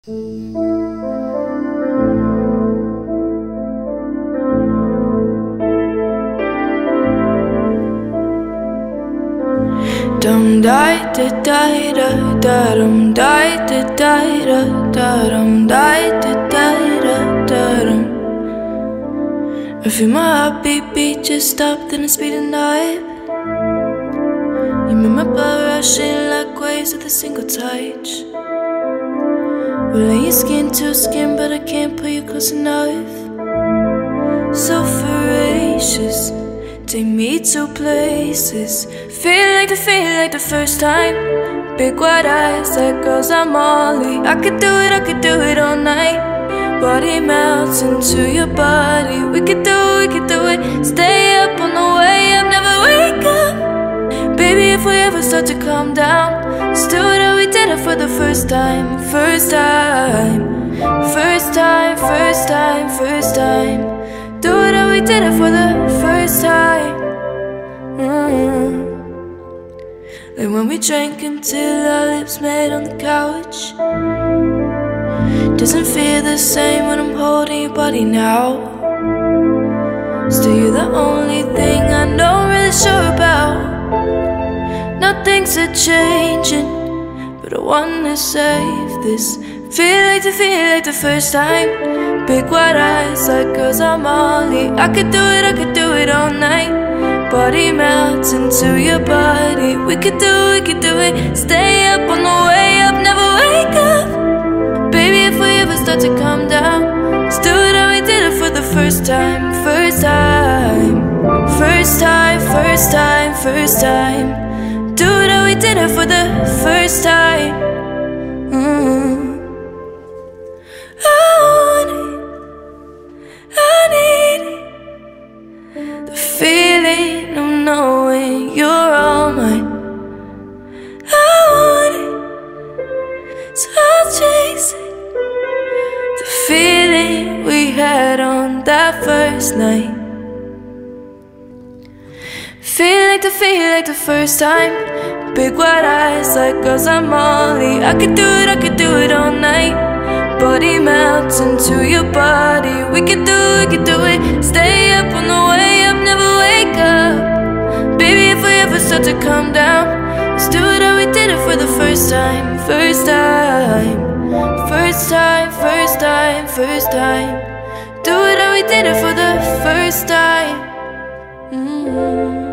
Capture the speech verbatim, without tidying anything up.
Dum di da di da da dum di da di da da dum di da di da da dum. I feel my heartbeat beat just stop, then it's speeding up. You make my blood rushing like waves with a single touch. We're laying skin to skin, but I can't pull you close enough. So voracious, take me to places. Feel like the, feel like the first time. Big wide eyes like girls I'm Molly. I could do it, I could do it all night. Body melts into your body. We could do it, we could do it. Stay up on the way up, never wake up. Baby, if we ever start to calm down, let's do it how we did it for the first time. First time, first time, first time, first time. Do it how we did it for the first time. mm. Like when we drank until our lips met on the couch. Doesn't feel the same when I'm holding your body now. Still you're the only thing I know I'm really sure about. Now things are changing, but I wanna save this. Feel like the, feel like the first time. Big wide eyes like girls I'm Molly. I could do it, I could do it all night. Body melts into your body. We could do it, we could do it. Stay up on the way up, never wake up. Baby, if we ever start to calm down, let's do it how we did it for the first time. First time, first time, first time, first time. Do it how we did it for the first time. mm. I want it, I need it. The feeling of knowing you're all mine. I want it, so I'll chase it. The feeling we had on that first night. Feel like the, feel like the first time. Big wide eyes like girls I'm Molly. I could do it, I could do it all night. Body melts into your body. We could do it, we could do it. Stay up on the way up, never wake up. Baby, if we ever start to calm down, let's do it how we did it for the first time. First time, first time, first time, first time. Do it how we did it for the first time. mm.